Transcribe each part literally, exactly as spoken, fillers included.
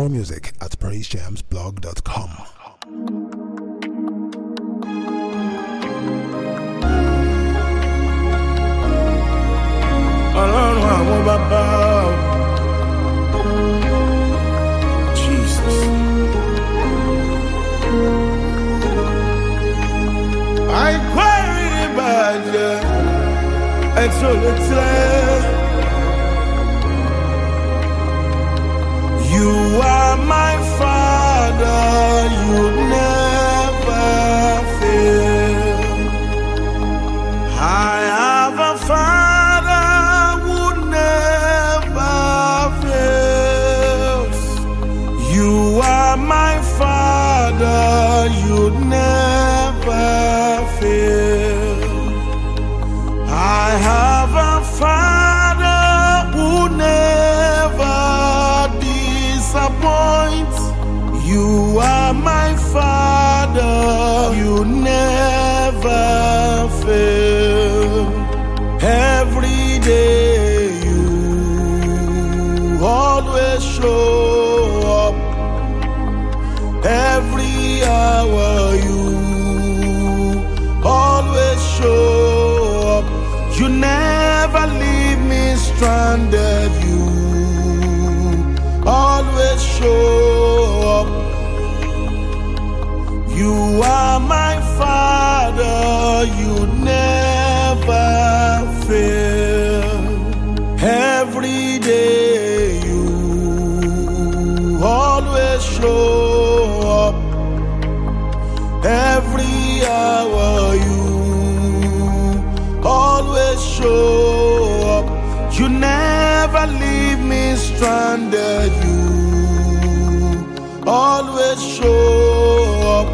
More music at praise jams blog dot com. Jesus. I query about you. It's all it's left. You are my Father, you never fail. I have a Father who never fails. You are my Father, you never fail. I have a Father who never disappoints. You are my Father, you never fail. Every day you always show up. Every hour you always show up. You never leave me stranded. You always show up. You are my Father, you never fail. Every day you always show up. Every hour you always show up. You never leave me stranded. You always show up.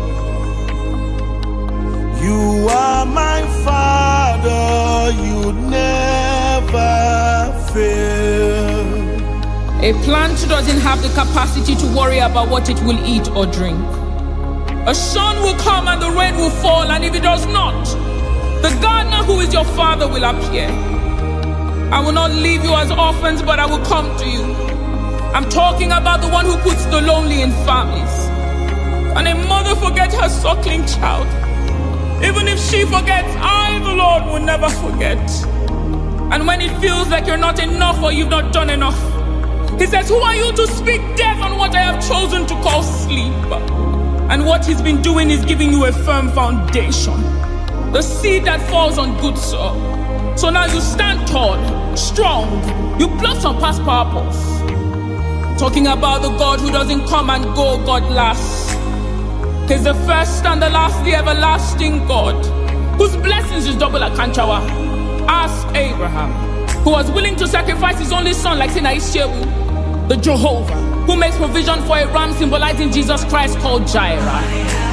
You are my Father, you never fail. A plant doesn't have the capacity to worry about what it will eat or drink. A sun will come and the rain will fall, and if it does not, the gardener who is your father will appear. I will not leave you as orphans, but I will come to you. I'm talking about the one who puts the lonely in families. Can a mother forget her suckling child? Even if she forgets, I, the Lord, will never forget. And when it feels like you're not enough or you've not done enough, He says, who are you to speak death on what I have chosen to call sleep? And what He's been doing is giving you a firm foundation, the seed that falls on good soil. So now you stand tall, strong, you blossom past purpose. Talking about the God who doesn't come and go, God lasts. He's the first and the last, the everlasting God, whose blessings is double like Kanchawa. Ask Abraham, who was willing to sacrifice his only son like Sinaishewu, the Jehovah, who makes provision for a ram symbolizing Jesus Christ called Jireh.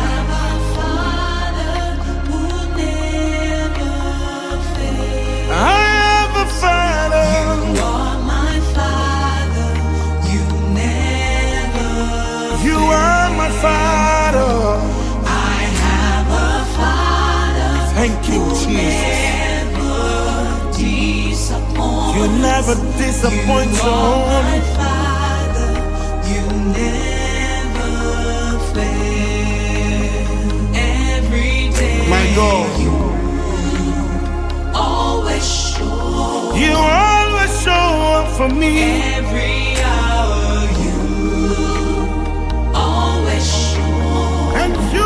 Thank you, Jesus. You never disappoint your own. You never fail. Every day, my God, you always show. You always show up for me. Every hour, you always show. And you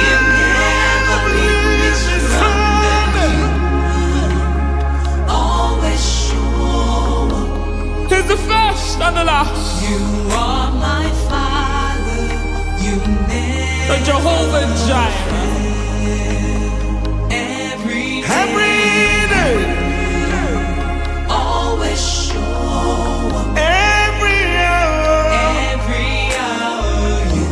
He's the first and the last. You are my Father. You never the Jehovah Jireh. Every day, every day, always show up. Every hour, every hour, you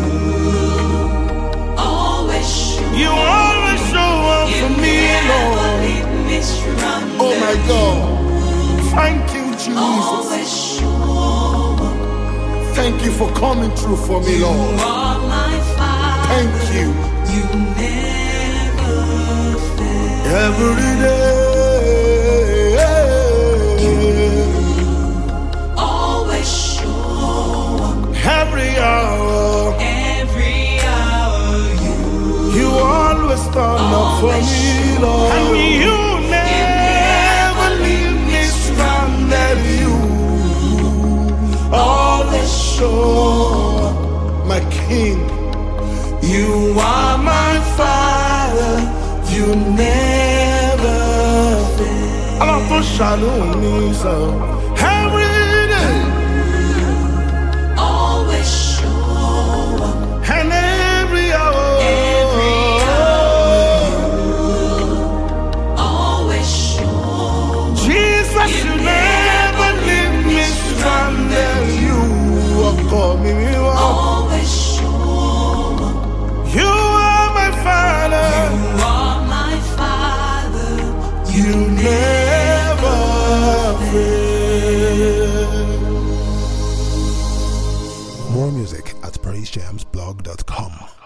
always show. You always show up you for me, Lord. Oh my God, thank you, Jesus. Always show up. Thank you for coming through for me, Lord. You are my Father. Thank you. You never fail. Every day, you always show up. Every hour. for me, Lord. And you never leave me stranded. You always show up, my King. You are my Father. You never fail. I'm not for shalom, so every day. Always show up. And every hour. Every hour. Always show up. Jesus, you, you never leave me stranded. You are calling me up. Always show up. You are my Father. You are my Father. You never fail. More music at praise jams blog dot com.